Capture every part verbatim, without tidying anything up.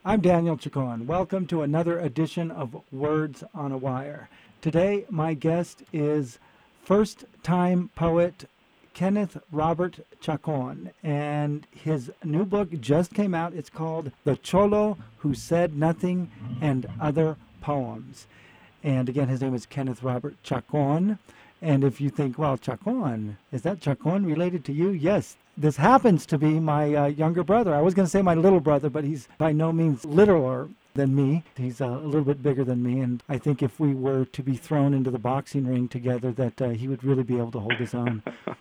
I'm Daniel Chacon. Welcome to another edition of Words on a Wire. Today, my guest is first-time poet Kenneth Robert Chacon, and his new book just came out. It's called The Cholo Who Said Nothing and Other Poems. And again, his name is Kenneth Robert Chacon. And if you think, well, Chacon, is that Chacon related to you? Yes, this happens to be my uh, younger brother. I was going to say my little brother, but he's by no means littler than me. He's uh, a little bit bigger than me. And I think if we were to be thrown into the boxing ring together, that uh, he would really be able to hold his own.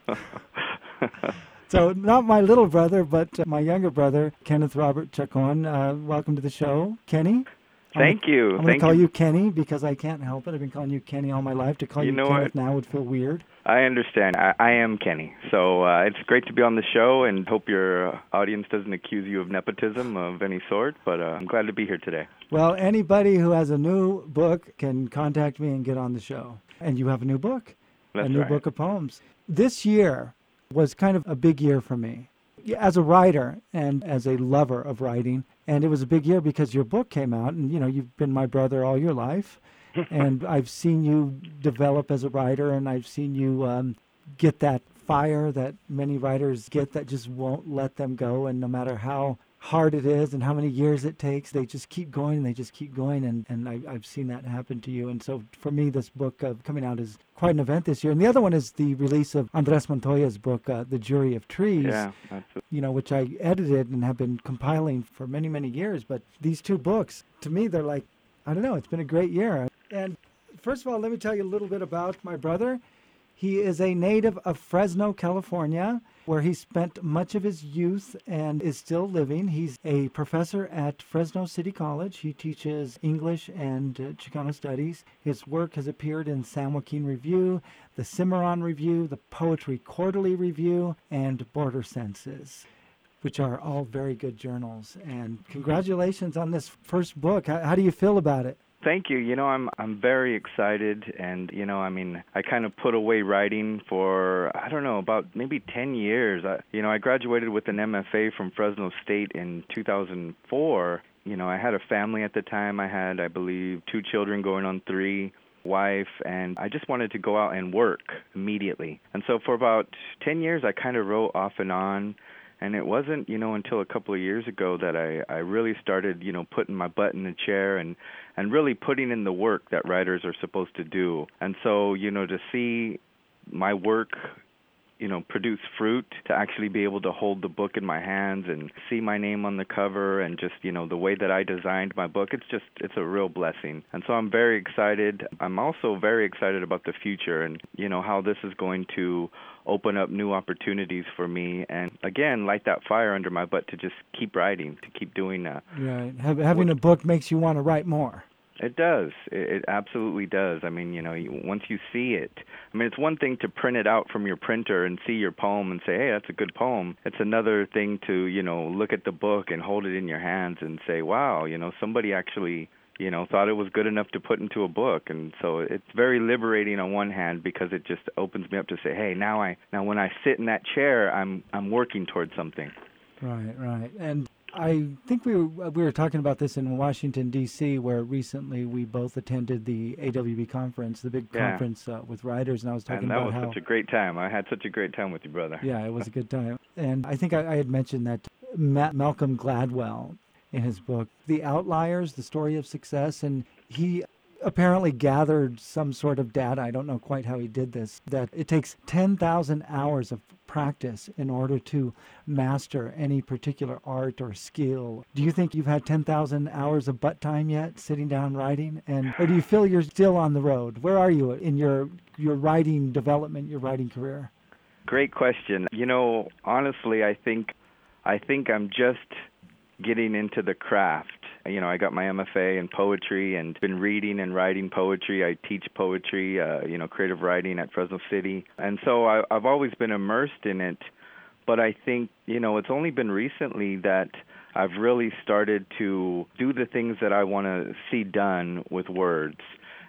So not my little brother, but uh, my younger brother, Kenneth Robert Chacon. Uh, welcome to the show, Kenny. Thank I'm, you. I'm going to call you. you Kenny because I can't help it. I've been calling you Kenny all my life. To call you, you know Kenneth what? now would feel weird. I understand. I, I am Kenny. So uh, it's great to be on the show, and hope your uh, audience doesn't accuse you of nepotism of any sort, but uh, I'm glad to be here today. Well, anybody who has a new book can contact me and get on the show. And you have a new book, That's a new right. book of poems. This year was kind of a big year for me as a writer and as a lover of writing. And it was a big year because your book came out, and, you know, you've been my brother all your life. And I've seen you develop as a writer, and I've seen you um, get that fire that many writers get that just won't let them go. And no matter how hard it is and how many years it takes, they just keep going and they just keep going. And, and I, I've seen that happen to you. And so for me, this book uh, coming out is quite an event this year. And the other one is the release of Andres Montoya's book, uh, The Jury of Trees, Yeah, absolutely. you know, which I edited and have been compiling for many, many years. But these two books, to me, they're like, I don't know, it's been a great year. And first of all, let me tell you a little bit about my brother. He is a native of Fresno, California, where he spent much of his youth and is still living. He's a professor at Fresno City College. He teaches English and uh, Chicano studies. His work has appeared in San Joaquin Review, the Cimarron Review, the Poetry Quarterly Review, and Border Senses, which are all very good journals. And congratulations on this first book. How, how do you feel about it? Thank you. You know, I'm I'm very excited, and you know, I mean, I kind of put away writing for I don't know about maybe ten years. I, you know, I graduated with an M F A from Fresno State in two thousand four. You know, I had a family at the time. I had, I believe, two children going on three, wife, and I just wanted to go out and work immediately. And so for about ten years, I kind of wrote off and on. And it wasn't, you know, until a couple of years ago that I, I really started, you know, putting my butt in the chair and, and really putting in the work that writers are supposed to do. And so, you know, to see my work, you know, produce fruit, to actually be able to hold the book in my hands and see my name on the cover and just, you know, the way that I designed my book, it's just, it's a real blessing. And so I'm very excited. I'm also very excited about the future and, you know, how this is going to open up new opportunities for me and, again, light that fire under my butt to just keep writing, to keep doing that. Right. Have, having a book makes you want to write more. It does. It, it absolutely does. I mean, you know, you, once you see it, I mean, it's one thing to print it out from your printer and see your poem and say, hey, that's a good poem. It's another thing to, you know, look at the book and hold it in your hands and say, wow, you know, somebody actually, you know, thought it was good enough to put into a book. And so it's very liberating on one hand because it just opens me up to say, hey, now I now when I sit in that chair, I'm I'm working towards something. Right, right. And I think we were, we were talking about this in Washington, D C, where recently we both attended the A W B conference, the big Yeah. conference uh, with writers, and I was talking And that about was how... such a great time. I had such a great time with you, brother. Yeah, it was a good time. And I think I, I had mentioned that Ma- Malcolm Gladwell, in his book, The Outliers, The Story of Success, and he apparently gathered some sort of data, I don't know quite how he did this, that it takes ten thousand hours of practice in order to master any particular art or skill. Do you think you've had ten thousand hours of butt time yet, sitting down writing? And or do you feel you're still on the road? Where are you in your, your writing development, your writing career? Great question. You know, honestly, I think I think I'm just getting into the craft. You know, I got my M F A in poetry and been reading and writing poetry. I teach poetry, uh, you know, creative writing at Fresno City. And so I, I've always been immersed in it. But I think, you know, it's only been recently that I've really started to do the things that I want to see done with words.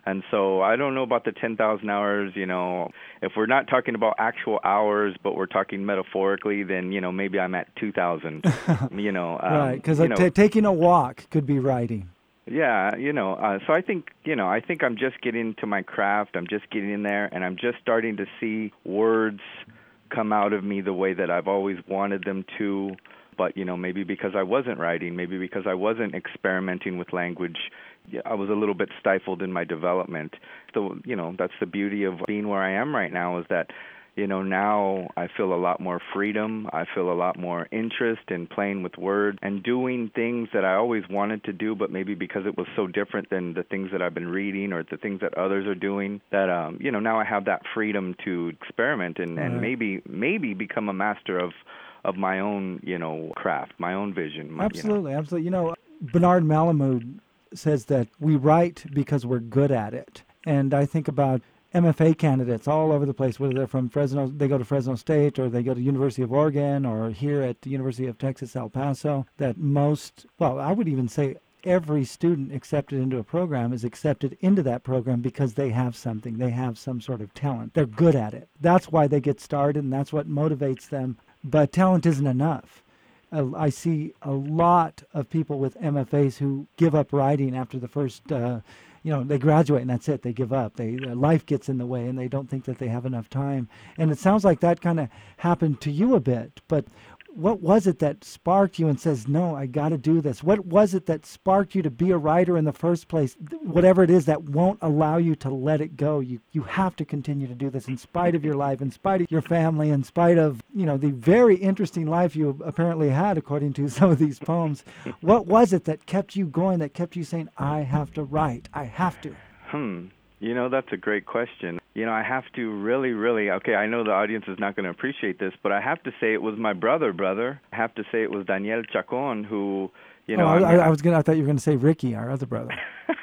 And so I don't know about the ten thousand hours, you know. If we're not talking about actual hours, but we're talking metaphorically, then, you know, maybe I'm at two thousand, you know. Um, right, because you know, t- taking a walk could be writing. Yeah, you know, uh, so I think, you know, I think I'm just getting to my craft. I'm just getting in there, and I'm just starting to see words come out of me the way that I've always wanted them to. But, you know, maybe because I wasn't writing, maybe because I wasn't experimenting with language, yeah, I was a little bit stifled in my development. So, you know, that's the beauty of being where I am right now, is that, you know, now I feel a lot more freedom. I feel a lot more interest in playing with words and doing things that I always wanted to do, but maybe because it was so different than the things that I've been reading or the things that others are doing, that, um, you know, now I have that freedom to experiment and, and Right. maybe maybe become a master of, of my own, you know, craft, my own vision. My, Absolutely, you know. absolutely. You know, Bernard Malamud says that we write because we're good at it. And I think about M F A candidates all over the place, whether they're from Fresno, they go to Fresno State, or they go to University of Oregon, or here at the University of Texas, El Paso, that most, well, I would even say every student accepted into a program is accepted into that program because they have something. They have some sort of talent. They're good at it. That's why they get started, and that's what motivates them. But talent isn't enough. Uh, I see a lot of people with M F As who give up writing after the first uh, you know, they graduate and that's it. They give up. They uh, life gets in the way, and they don't think that they have enough time. And it sounds like that kind of happened to you a bit. But what was it that sparked you and says, no, I got to do this? What was it that sparked you to be a writer in the first place? Whatever it is that won't allow you to let it go. You you have to continue to do this in spite of your life, in spite of your family, in spite of, you know, the very interesting life you apparently had, according to some of these poems. What was it that kept you going, that kept you saying, I have to write, I have to? Hmm. You know, that's a great question. You know, I have to really, really, okay, I know the audience is not going to appreciate this, but I have to say it was my brother, brother. I have to say it was Daniel Chacon who, you know. Oh, I, I, I was gonna. I thought you were going to say Ricky, our other brother.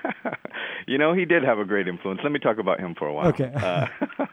You know, he did have a great influence. Let me talk about him for a while. Okay. uh,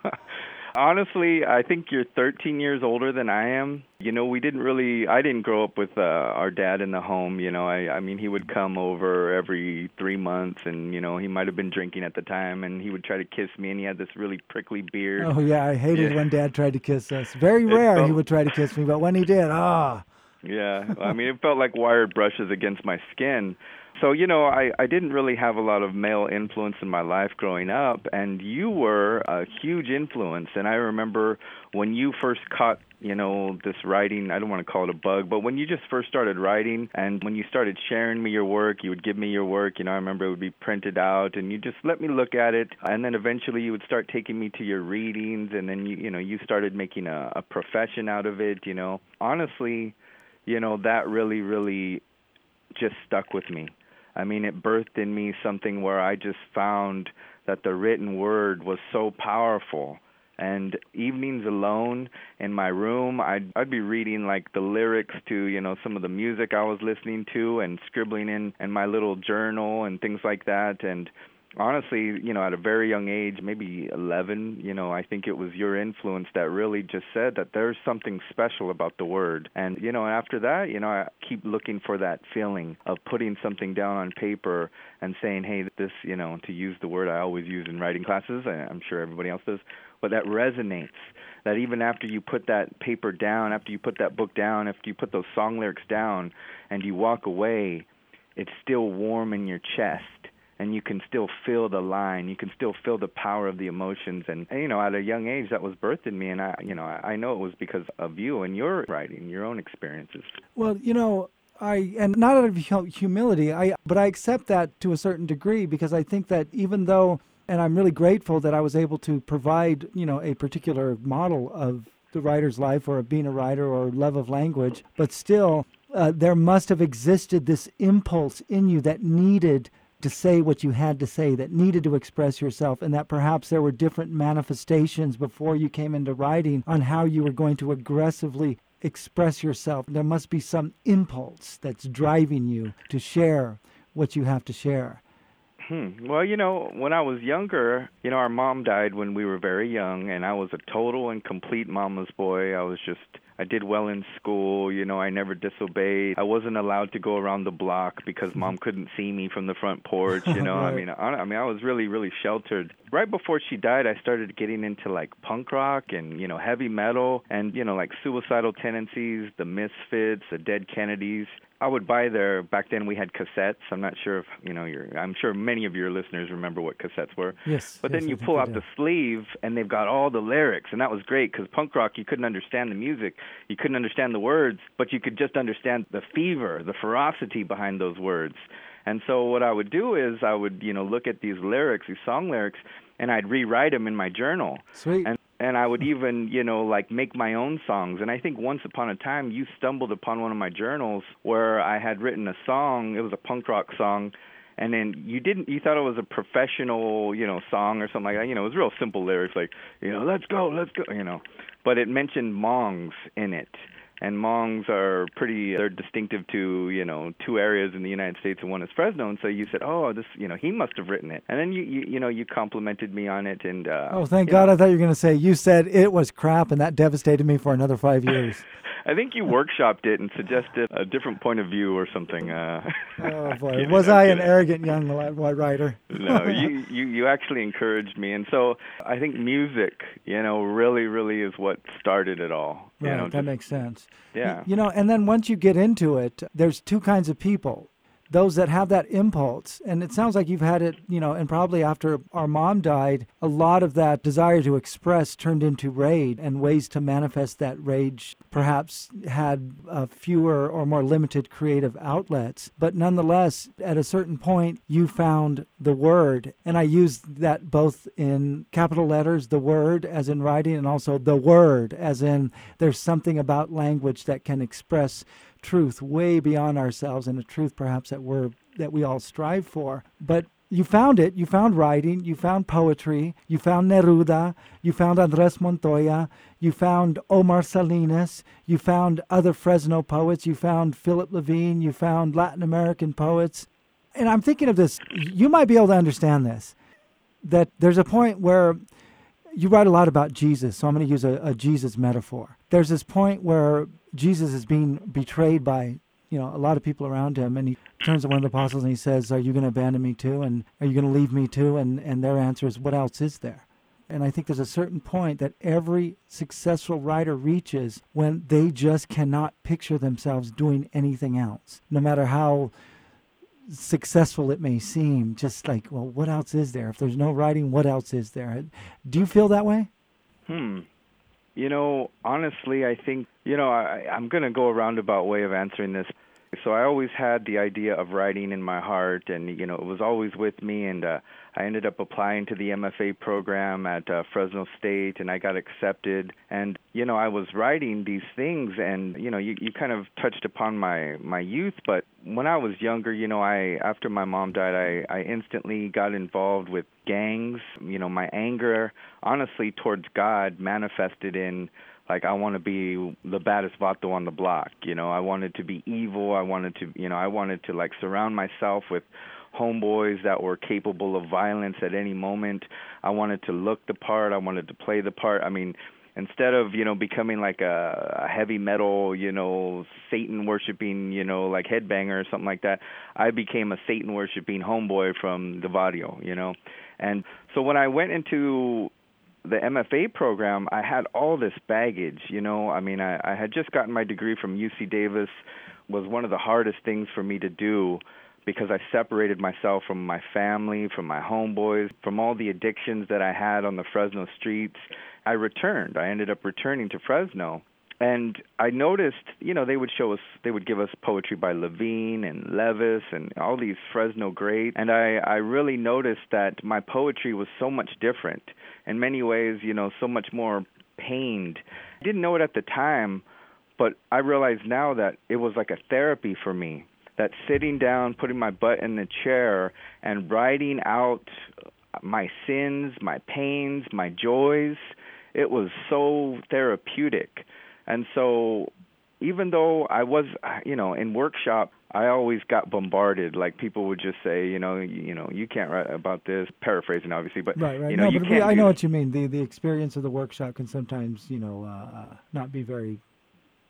honestly, I think you're thirteen years older than I am. You know, we didn't really, I didn't grow up with uh, our dad in the home. You know, I, I mean, he would come over every three months and, you know, he might have been drinking at the time and he would try to kiss me and he had this really prickly beard. Oh, yeah, I hated Yeah. when Dad tried to kiss us. Very It rare felt- he would try to kiss me, but when he did, ah. Yeah, I mean, it felt like wired brushes against my skin. So, you know, I, I didn't really have a lot of male influence in my life growing up, and you were a huge influence. And I remember when you first caught, you know, this writing, I don't want to call it a bug, but when you just first started writing and when you started sharing me your work, you would give me your work, you know, I remember it would be printed out and you just let me look at it. And then eventually you would start taking me to your readings, and then, you, you know, you started making a, a profession out of it, you know. Honestly, you know, that really, really just stuck with me. I mean, it birthed in me something where I just found that the written word was so powerful. And evenings alone in my room, I'd, I'd be reading like the lyrics to, you know, some of the music I was listening to and scribbling in, in my little journal and things like that. And honestly, you know, at a very young age, maybe eleven, you know, I think it was your influence that really just said that there's something special about the word. And, you know, after that, you know, I keep looking for that feeling of putting something down on paper and saying, hey, this, you know, to use the word I always use in writing classes, I'm sure everybody else does, but that resonates, that even after you put that paper down, after you put that book down, after you put those song lyrics down and you walk away, it's still warm in your chest. And you can still feel the line. You can still feel the power of the emotions. And, and, you know, at a young age, that was birthed in me. And, I, you know, I, I know it was because of you and your writing, your own experiences. Well, you know, I, and not out of hu- humility, I, but I accept that to a certain degree, because I think that even though, and I'm really grateful that I was able to provide, you know, a particular model of the writer's life or of being a writer or love of language, but still, uh, there must have existed this impulse in you that needed to say what you had to say, that needed to express yourself, and that perhaps there were different manifestations before you came into writing on how you were going to aggressively express yourself. There must be some impulse that's driving you to share what you have to share. Hmm. Well, you know, when I was younger, you know, our mom died when we were very young, and I was a total and complete mama's boy. I was just I did well in school. You know, I never disobeyed. I wasn't allowed to go around the block because mom couldn't see me from the front porch. You know, Right. I mean, I, I mean, I was really, really sheltered. Right before she died, I started getting into like punk rock and, you know, heavy metal and, you know, like Suicidal Tendencies, the Misfits, the Dead Kennedys. I would buy their, back then we had cassettes. I'm not sure if, you know, you're, I'm sure many of your listeners remember what cassettes were. Yes. But yes, then I you think pull I out do. the sleeve and they've got all the lyrics. And that was great because punk rock, you couldn't understand the music. You couldn't understand the words, but you could just understand the fever, the ferocity behind those words. And so what I would do is I would, you know, look at these lyrics, these song lyrics, and I'd rewrite them in my journal. Sweet. And and I would even, you know, like make my own songs. And I think once upon a time you stumbled upon one of my journals where I had written a song. It was a punk rock song. And then you didn't, you thought it was a professional, you know, song or something like that. You know, it was real simple lyrics like, you know, let's go, let's go, you know. But it mentioned Hmongs in it. And Hmongs are pretty, they're distinctive to, you know, two areas in the United States, and one is Fresno. And so you said, oh, this, you know, he must have written it. And then, you, you, you know, you complimented me on it. And uh, Oh, thank God. know. I thought you were going to say you said it was crap, and that devastated me for another five years. I think you workshopped it and suggested a different point of view or something. Uh, Oh, boy. kidding, Was I'm I an kidding. arrogant young li- white writer? No, you, you, you actually encouraged me. And so I think music, you know, really, really is what started it all. You Right, know, that just- makes sense. Y- yeah. You know, and then once you get into it, there's two kinds of people. Those that have that impulse, and it sounds like you've had it, you know, and probably after our mom died, a lot of that desire to express turned into rage, and ways to manifest that rage perhaps had uh, fewer or more limited creative outlets. But nonetheless, at a certain point, you found the word, and I use that both in capital letters, the word as in writing, and also the word as in there's something about language that can express truth way beyond ourselves, and a truth perhaps that we're that we all strive for. But you found it. You found writing. You found poetry. You found Neruda. You found Andres Montoya. You found Omar Salinas. You found other Fresno poets. You found Philip Levine. You found Latin American poets. And I'm thinking of this. You might be able to understand this. That there's a point where you write a lot about Jesus, so I'm going to use a, a Jesus metaphor. There's this point where Jesus is being betrayed by, you know, a lot of people around him, and he turns to one of the apostles and he says, "Are you going to abandon me too? And are you going to leave me too?" And and their answer is, "What else is there?" And I think there's a certain point that every successful writer reaches when they just cannot picture themselves doing anything else, no matter how successful it may seem. Just like, well, what else is there? If there's no writing, what else is there? Do you feel that way? Hmm. You know, honestly, I think, you know, I, I'm going to go a roundabout way of answering this. So I always had the idea of writing in my heart, and, you know, it was always with me, and uh, I ended up applying to the M F A program at uh, Fresno State, and I got accepted. And, you know, I was writing these things, and, you know, you, you kind of touched upon my, my youth, but when I was younger, you know, I after my mom died, I, I instantly got involved with gangs. You know, my anger, honestly, towards God manifested in, like, I want to be the baddest vato on the block. You know, I wanted to be evil. I wanted to, you know, I wanted to, like, surround myself with homeboys that were capable of violence at any moment. I wanted to look the part. I wanted to play the part. I mean, instead of, you know, becoming like a, a heavy metal, you know, Satan worshiping, you know, like headbanger or something like that, I became a Satan worshiping homeboy from the barrio, you know. And so when I went into the M F A program, I had all this baggage, you know. I mean, I, I had just gotten my degree from U C Davis. Was one of the hardest things for me to do because I separated myself from my family, from my homeboys, from all the addictions that I had on the Fresno streets. I returned. I ended up returning to Fresno. And I noticed, you know, they would show us, they would give us poetry by Levine and Levis and all these Fresno greats. And I, I really noticed that my poetry was so much different. In many ways, you know, so much more pained. I didn't know it at the time, but I realize now that it was like a therapy for me. That sitting down, putting my butt in the chair and writing out my sins, my pains, my joys, it was so therapeutic. And so even though I was, you know, in workshop, I always got bombarded. Like people would just say, you know, you, you know, you can't write about this. Paraphrasing, obviously, but Right, right. you know, no, you but can't. we, I do know that. what you mean. The the experience of the workshop can sometimes, you know, uh, not be very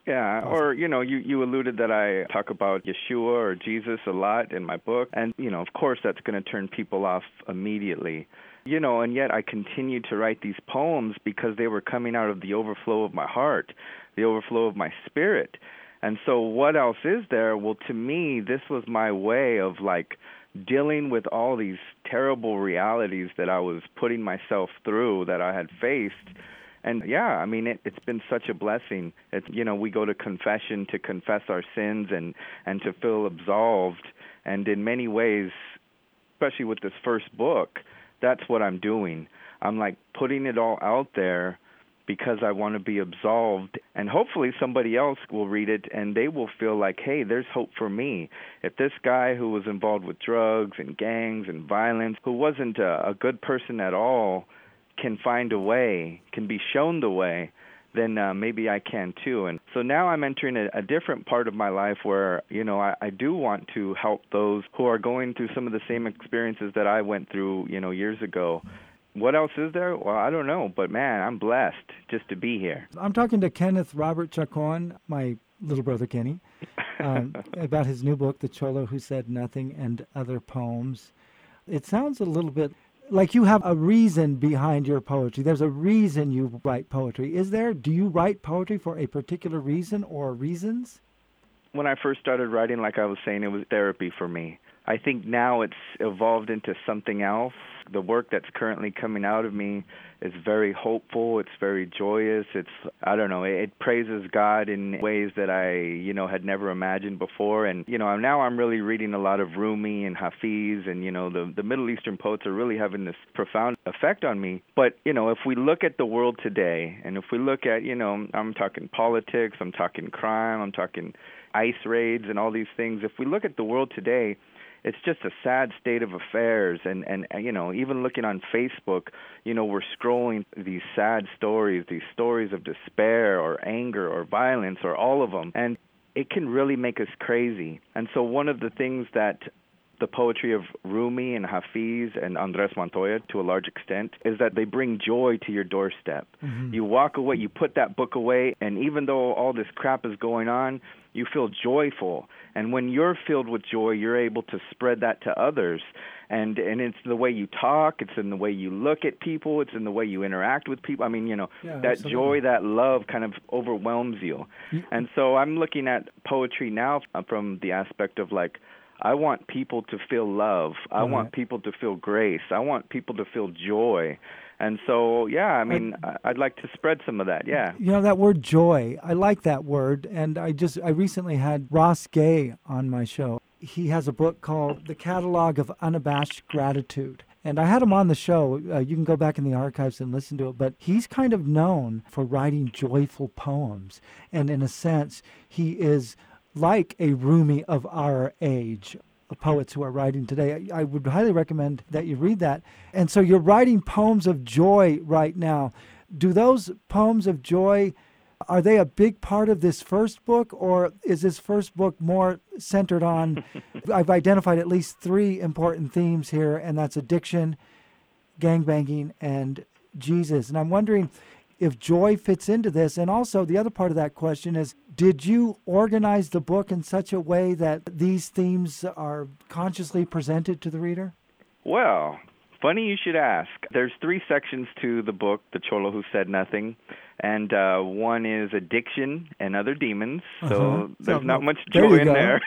Yeah, Awesome. or, you know, you, you alluded that I talk about Yeshua or Jesus a lot in my book. And, you know, of course, that's going to turn people off immediately. You know, and yet I continued to write these poems because they were coming out of the overflow of my heart, the overflow of my spirit. And so what else is there? Well, to me, this was my way of, like, dealing with all these terrible realities that I was putting myself through, that I had faced. And, yeah, I mean, it, it's been such a blessing. It's, you know, we go to confession to confess our sins and, and to feel absolved. And in many ways, especially with this first book, that's what I'm doing. I'm, like, putting it all out there because I want to be absolved. And hopefully somebody else will read it and they will feel like, hey, there's hope for me. If this guy who was involved with drugs and gangs and violence, who wasn't a, a good person at all, can find a way, can be shown the way, then uh, maybe I can too. And so now I'm entering a, a different part of my life where, you know, I, I do want to help those who are going through some of the same experiences that I went through, you know, years ago. What else is there? Well, I don't know, but man, I'm blessed just to be here. I'm talking to Kenneth Robert Chacon, my little brother Kenny, um, about his new book, The Cholo Who Said Nothing and Other Poems. It sounds a little bit like you have a reason behind your poetry. There's a reason you write poetry. Is there? Do you write poetry for a particular reason or reasons? When I first started writing, like I was saying, it was therapy for me. I think now it's evolved into something else. The work that's currently coming out of me is very hopeful. It's very joyous. It's, I don't know, it, it praises God in ways that I, you know, had never imagined before. And, you know, now I'm really reading a lot of Rumi and Hafiz, and, you know, the, the Middle Eastern poets are really having this profound effect on me. But, you know, if we look at the world today, and if we look at, you know, I'm talking politics, I'm talking crime, I'm talking ICE raids and all these things. If we look at the world today, it's just a sad state of affairs. And, and, and, you know, even looking on Facebook, you know, we're scrolling these sad stories, these stories of despair or anger or violence or all of them. And it can really make us crazy. And so one of the things that the poetry of Rumi and Hafiz and Andres Montoya, to a large extent, is that they bring joy to your doorstep. Mm-hmm. You walk away, you put that book away, and even though all this crap is going on, you feel joyful. And when you're filled with joy, you're able to spread that to others. And and it's the way you talk, it's in the way you look at people, it's in the way you interact with people. I mean, you know, yeah, that absolutely. Joy, that love kind of overwhelms you. Mm-hmm. And so I'm looking at poetry now from the aspect of, like, I want people to feel love. I right. want people to feel grace. I want people to feel joy. And so, yeah, I mean, I, I'd like to spread some of that, yeah. You know, that word joy, I like that word. And I just, I recently had Ross Gay on my show. He has a book called The Catalog of Unabashed Gratitude. And I had him on the show. Uh, you can go back in the archives and listen to it. But he's kind of known for writing joyful poems. And in a sense, he is like a Rumi of our age, of poets who are writing today. I, I would highly recommend that you read that. And so you're writing poems of joy right now. Do those poems of joy, are they a big part of this first book, or is this first book more centered on, I've identified at least three important themes here, and that's addiction, gangbanging, and Jesus. And I'm wondering if joy fits into this. And also the other part of that question is, did you organize the book in such a way that these themes are consciously presented to the reader? Well, funny you should ask. There's three sections to the book, The Cholo Who Said Nothing. And uh, one is addiction and other demons. So uh-huh. there's so, not much joy in go. there.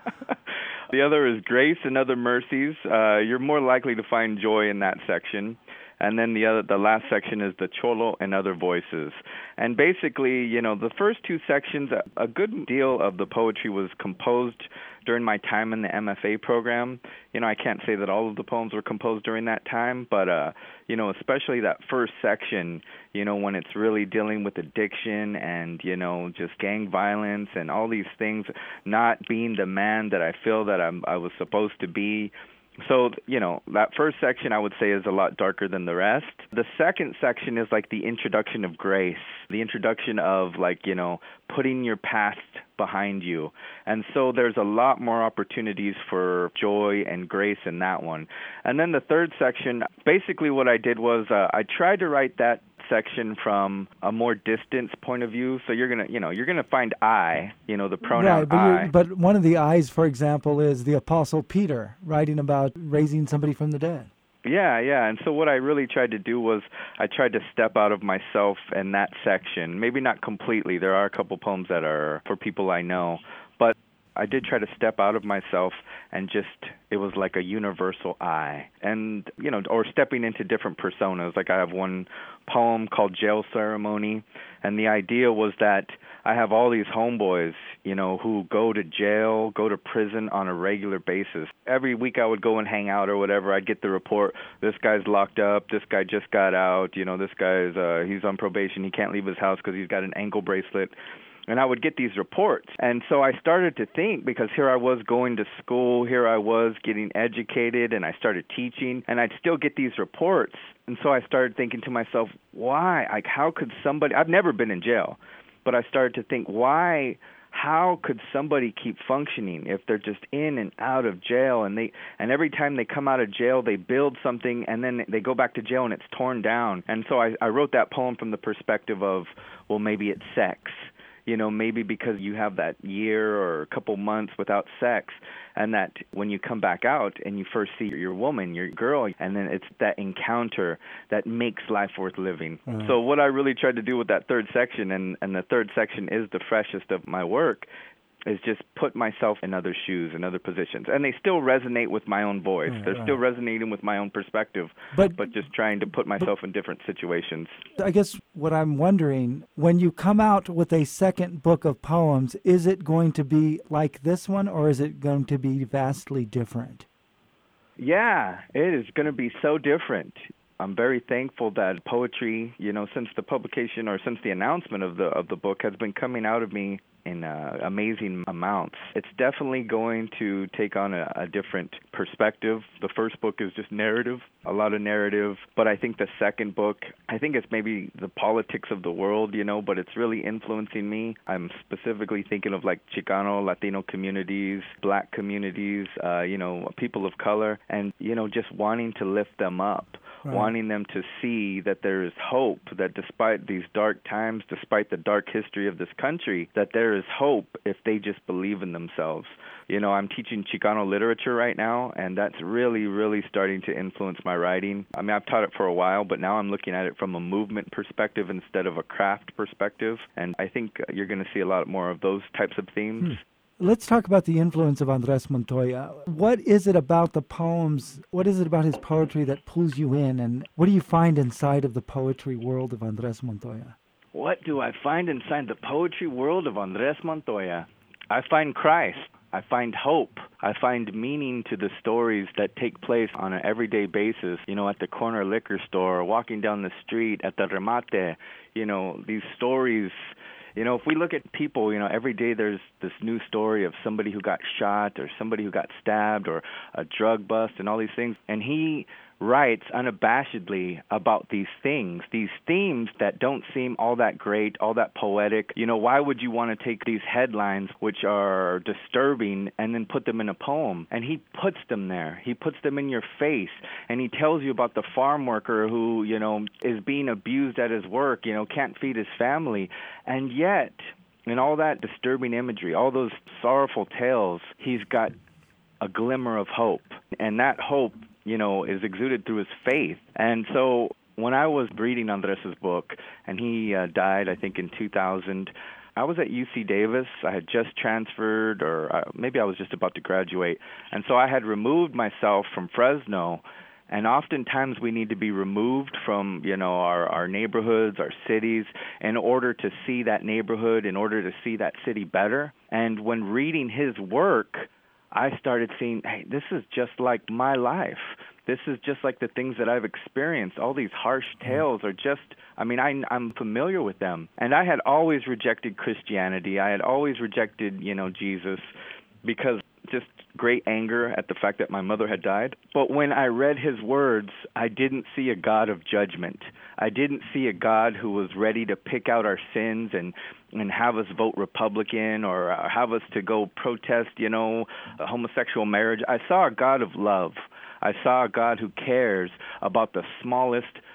The other is grace and other mercies. Uh, you're more likely to find joy in that section. And then the other, the last section is the Cholo and other voices. And basically, you know, the first two sections, a, a good deal of the poetry was composed during my time in the M F A program. You know, I can't say that all of the poems were composed during that time, but, uh, you know, especially that first section, you know, when it's really dealing with addiction and, you know, just gang violence and all these things, not being the man that I feel that I'm, I was supposed to be. So, you know, that first section I would say is a lot darker than the rest. The second section is like the introduction of grace, the introduction of, like, you know, putting your past behind you. And so there's a lot more opportunities for joy and grace in that one. And then the third section, basically what I did was uh, I tried to write that section from a more distance point of view. So you're gonna, you know, you're gonna find I, you know, the pronoun right, but I. But one of the I's, for example, is the Apostle Peter writing about raising somebody from the dead. Yeah, yeah. And so what I really tried to do was I tried to step out of myself in that section. Maybe not completely. There are a couple poems that are for people I know, but I did try to step out of myself and just, it was like a universal I. And, you know, or stepping into different personas. Like I have one poem called Jail Ceremony, and the idea was that I have all these homeboys, you know, who go to jail, go to prison on a regular basis. Every week I would go and hang out or whatever. I'd get the report, this guy's locked up, this guy just got out, you know, this guy's, uh, he's on probation, he can't leave his house because he's got an ankle bracelet. And I would get these reports. And so I started to think, because here I was going to school, here I was getting educated, and I started teaching, and I'd still get these reports. And so I started thinking to myself, why? Like, how could somebody, I've never been in jail, but I started to think, why, how could somebody keep functioning if they're just in and out of jail, and they, and every time they come out of jail, they build something, and then they go back to jail, and it's torn down. And so I, I wrote that poem from the perspective of, well, maybe it's sex. You know, maybe because you have that year or a couple months without sex, and that when you come back out and you first see your woman, your girl, and then it's that encounter that makes life worth living. Mm-hmm. So what I really tried to do with that third section, and, and the third section is the freshest of my work, is just put myself in other shoes, in other positions. And they still resonate with my own voice. Right, They're right. still resonating with my own perspective, but, but just trying to put myself but, in different situations. I guess what I'm wondering, when you come out with a second book of poems, is it going to be like this one, or is it going to be vastly different? Yeah, it is going to be so different. I'm very thankful that poetry, you know, since the publication or since the announcement of the of the book has been coming out of me in uh, amazing amounts. It's definitely going to take on a, a different perspective. The first book is just narrative, a lot of narrative, but I think the second book, I think it's maybe the politics of the world, you know, but it's really influencing me. I'm specifically thinking of like Chicano, Latino communities, black communities, uh, you know, people of color, and, you know, just wanting to lift them up. Right. Wanting them to see that there is hope, that despite these dark times, despite the dark history of this country, that there is hope if they just believe in themselves. You know, I'm teaching Chicano literature right now, and that's really, really starting to influence my writing. I mean, I've taught it for a while, but now I'm looking at it from a movement perspective instead of a craft perspective, and I think you're going to see a lot more of those types of themes. Hmm. Let's talk about the influence of Andres Montoya. What is it about the poems, what is it about his poetry that pulls you in, and what do you find inside of the poetry world of Andres Montoya? What do I find inside the poetry world of Andres Montoya? I find Christ. I find hope. I find meaning to the stories that take place on an everyday basis, you know, at the corner liquor store, walking down the street, at the remate, you know, these stories. You know, if we look at people, you know, every day there's this new story of somebody who got shot or somebody who got stabbed or a drug bust and all these things. And he writes unabashedly about these things, these themes that don't seem all that great, all that poetic. You know, why would you want to take these headlines, which are disturbing, and then put them in a poem? And he puts them there. He puts them in your face, and he tells you about the farm worker who, you know, is being abused at his work, you know, can't feed his family. And yet, in all that disturbing imagery, all those sorrowful tales, he's got a glimmer of hope. And that hope, you know, is exuded through his faith. And so when I was reading Andres's book, and he uh, died, I think, in two thousand, I was at U C Davis. I had just transferred, or uh, maybe I was just about to graduate. And so I had removed myself from Fresno. And oftentimes we need to be removed from, you know, our, our neighborhoods, our cities, in order to see that neighborhood, in order to see that city better. And when reading his work, I started seeing, hey, this is just like my life. This is just like the things that I've experienced. All these harsh tales are just, I mean, I, I'm familiar with them. And I had always rejected Christianity. I had always rejected, you know, Jesus, because just great anger at the fact that my mother had died. But when I read his words, I didn't see a God of judgment. I didn't see a God who was ready to pick out our sins and and have us vote Republican or uh, have us to go protest, you know, homosexual marriage. I saw a God of love. I saw a God who cares about the smallest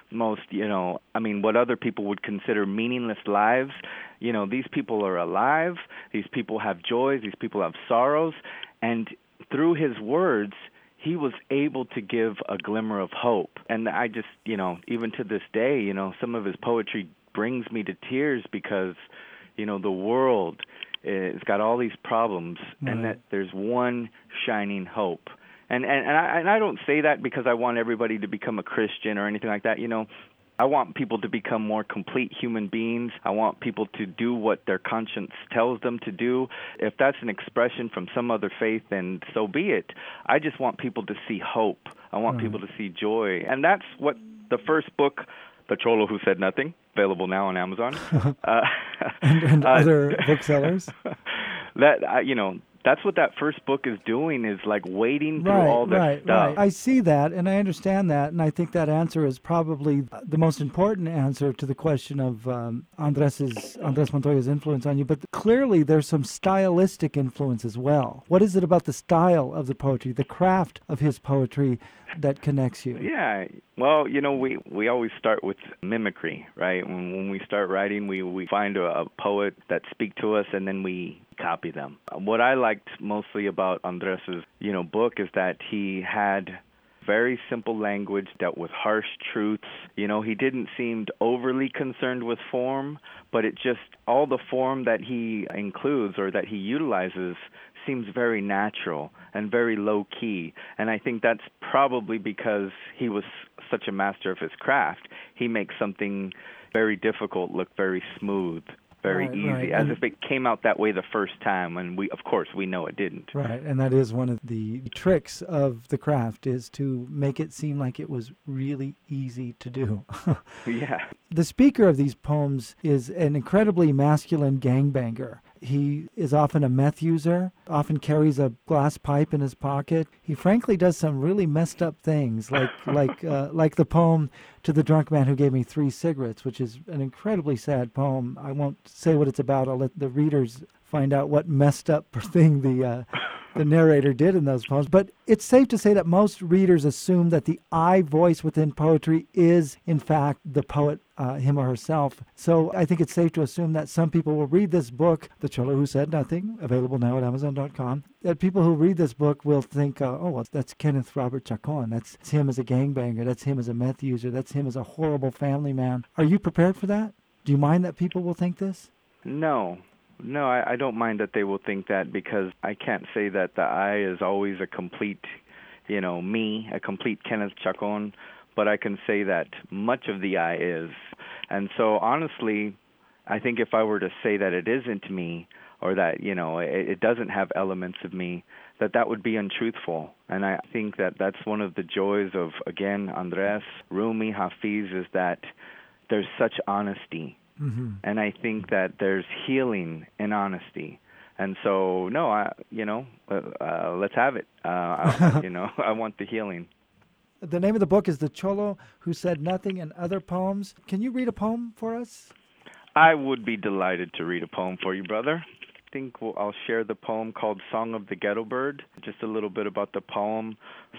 most, you know, I mean, what other people would consider meaningless lives. You know, these people are alive. These people have joys. These people have sorrows. And through his words, he was able to give a glimmer of hope. And I just, you know, even to this day, you know, some of his poetry brings me to tears because, you know, the world has got all these problems, mm-hmm. and that there's one shining hope. And and and I, and I don't say that because I want everybody to become a Christian or anything like that. You know, I want people to become more complete human beings. I want people to do what their conscience tells them to do. If that's an expression from some other faith, then so be it. I just want people to see hope. I want mm-hmm. people to see joy. And that's what the first book, The Cholo Who Said Nothing, available now on Amazon. uh, and and uh, other booksellers. That, uh, you know, that's what that first book is doing, is like wading through right, all this right, stuff. Right. I see that, and I understand that, and I think that answer is probably the most important answer to the question of um, Andres's, Andres Montoya's influence on you. But clearly there's some stylistic influence as well. What is it about the style of the poetry, the craft of his poetry, that connects you? Yeah, well, you know, we, we always start with mimicry, right? When, when we start writing, we, we find a, a poet that speak to us, and then we copy them. What I liked mostly about Andres's, you know, book is that he had very simple language, dealt with harsh truths. You know, he didn't seem overly concerned with form, but it just, all the form that he includes or that he utilizes seems very natural and very low-key. And I think that's probably because he was such a master of his craft. He makes something very difficult look very smooth, very right, easy, right. as and if it came out that way the first time, and we, of course, we know it didn't. Right, and that is one of the tricks of the craft, is to make it seem like it was really easy to do. Yeah. The speaker of these poems is an incredibly masculine gangbanger. He is often a meth user, often carries a glass pipe in his pocket. He frankly does some really messed up things, like like uh, like the poem To the Drunk Man Who Gave Me Three Cigarettes, which is an incredibly sad poem. I won't say what it's about. I'll let the readers find out what messed up thing the uh, the narrator did in those poems. But it's safe to say that most readers assume that the I voice within poetry is, in fact, the poet, uh, him or herself. So I think it's safe to assume that some people will read this book, The Cholo Who Said Nothing, available now at Amazon dot com, that people who read this book will think, uh, oh, well, that's Kenneth Robert Chacon. That's him as a gangbanger. That's him as a meth user. That's him as a horrible family man. Are you prepared for that? Do you mind that people will think this? No. No, I, I don't mind that they will think that, because I can't say that the I is always a complete, you know, me, a complete Kenneth Chacon, but I can say that much of the I is. And so, honestly, I think if I were to say that it isn't me, or that, you know, it, it doesn't have elements of me, that that would be untruthful. And I think that that's one of the joys of, again, Andres, Rumi, Hafiz, is that there's such honesty. Mm-hmm. And I think that there's healing in honesty. And so, no, I, you know, uh, uh, let's have it. Uh, I, you know, I want the healing. The name of the book is The Cholo Who Said Nothing and Other Poems. Can you read a poem for us? I would be delighted to read a poem for you, brother. I think we'll, I'll share the poem called Song of the Ghetto Bird, just a little bit about the poem.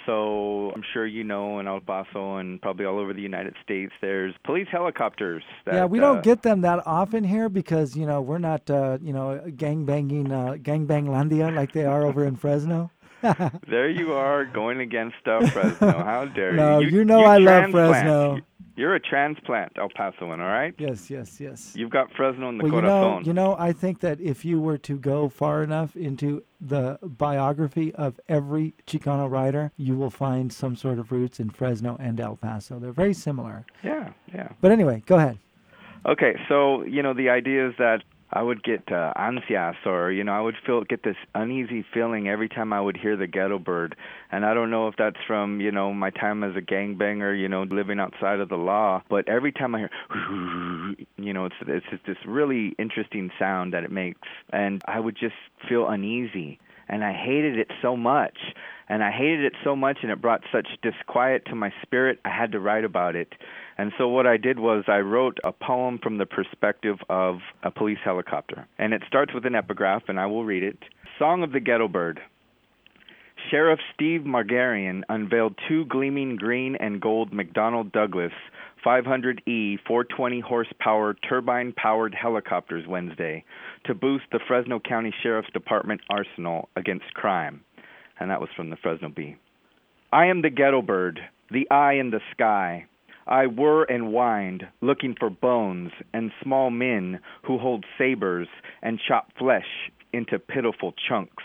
So I'm sure you know in El Paso and probably all over the United States, there's police helicopters. That, yeah, we don't uh, get them that often here because, you know, we're not, uh, you know, gang-banging, uh, gang-banglandia like they are over in Fresno. There you are, going against uh, Fresno. How dare you? No, you, you know you I love transplant. Fresno. You're a transplant, El Pasoan, all right? Yes, yes, yes. You've got Fresno in the well, you corazon. know, you know, I think that if you were to go far enough into the biography of every Chicano writer, you will find some sort of roots in Fresno and El Paso. They're very similar. Yeah, yeah. But anyway, go ahead. Okay, so, you know, the idea is that I would get uh, ansias, or, you know, I would feel get this uneasy feeling every time I would hear the ghetto bird. And I don't know if that's from, you know, my time as a gangbanger, you know, living outside of the law. But every time I hear, you know, it's, it's just this really interesting sound that it makes. And I would just feel uneasy. And I hated it so much. And I hated it so much, and it brought such disquiet to my spirit, I had to write about it. And so what I did was I wrote a poem from the perspective of a police helicopter. And it starts with an epigraph, and I will read it. Song of the Ghetto Bird. Sheriff Steve Margarian unveiled two gleaming green and gold McDonnell Douglas five hundred E four twenty horsepower turbine-powered helicopters Wednesday to boost the Fresno County Sheriff's Department arsenal against crime. And that was from the Fresno Bee. I am the ghetto bird, the eye in the sky. I whir and wind, looking for bones and small men who hold sabers and chop flesh into pitiful chunks.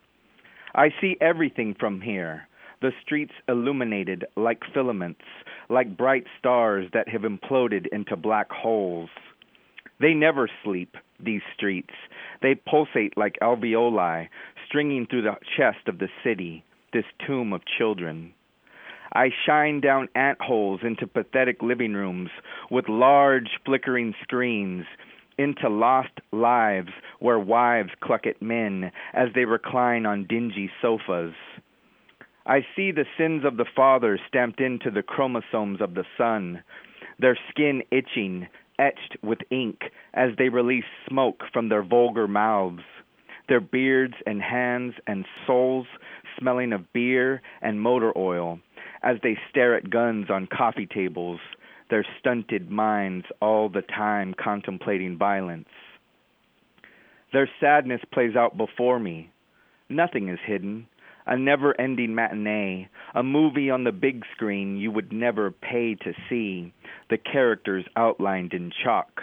I see everything from here, the streets illuminated like filaments, like bright stars that have imploded into black holes. They never sleep, these streets. They pulsate like alveoli, stringing through the chest of the city, this tomb of children. I shine down ant holes into pathetic living rooms with large flickering screens, into lost lives where wives cluck at men as they recline on dingy sofas. I see the sins of the fathers stamped into the chromosomes of the son, their skin itching, etched with ink as they release smoke from their vulgar mouths, their beards and hands and souls smelling of beer and motor oil as they stare at guns on coffee tables, their stunted minds all the time contemplating violence. Their sadness plays out before me. Nothing is hidden. A never-ending matinee, a movie on the big screen you would never pay to see, the characters outlined in chalk.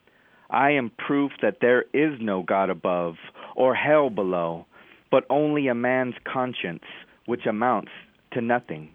I am proof that there is no God above or hell below, but only a man's conscience, which amounts to nothing.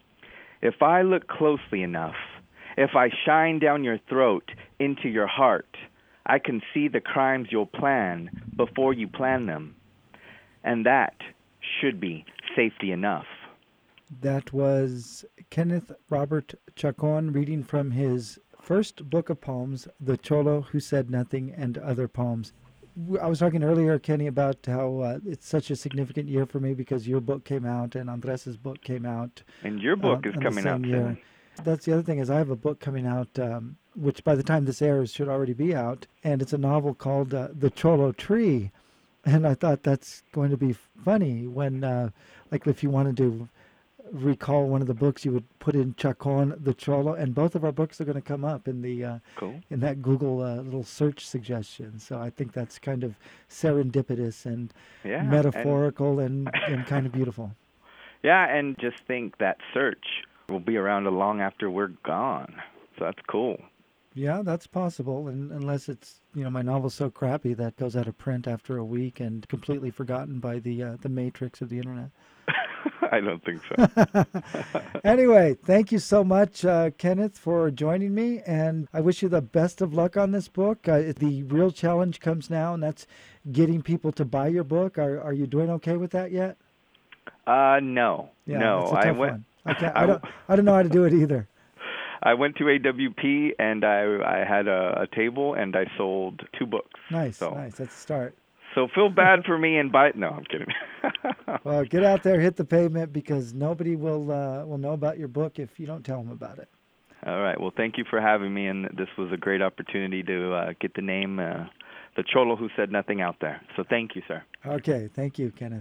If I look closely enough, if I shine down your throat into your heart, I can see the crimes you'll plan before you plan them. And that should be safety enough. That was Kenneth Robert Chacon reading from his first book of poems, The Cholo Who Said Nothing and Other Poems. I was talking earlier, Kenny, about how uh, it's such a significant year for me because your book came out and Andres's book came out. And your book uh, is coming out soon. That's the other thing is I have a book coming out, um, which by the time this airs should already be out, and it's a novel called uh, The Cholo Tree. And I thought that's going to be funny when, uh, like if you wanted to recall one of the books, you would put in Chacon, the Cholo, and both of our books are going to come up in the uh, cool. in that Google uh, little search suggestion. So I think that's kind of serendipitous and yeah, metaphorical and, and, and kind of beautiful. Yeah, and just think that search will be around long after we're gone. So that's cool. Yeah, that's possible, and unless it's, you know, my novel's so crappy that goes out of print after a week and completely forgotten by the uh, the matrix of the internet. I don't think so. Anyway, thank you so much, uh, Kenneth, for joining me, and I wish you the best of luck on this book. Uh, the real challenge comes now, and that's getting people to buy your book. Are are you doing okay with that yet? Uh, no, yeah, no. It's a tough I went. One. I, can't, I don't. I don't know how to do it either. I went to A W P and I I had a, a table and I sold two books. Nice, so, nice. That's a start. So feel bad for me and buy. No, I'm kidding. Well, get out there, hit the pavement, because nobody will uh, will know about your book if you don't tell them about it. All right. Well, thank you for having me, and this was a great opportunity to uh, get the name, uh, The Cholo Who Said Nothing, out there. So thank you, sir. Okay. Thank you, Kenneth.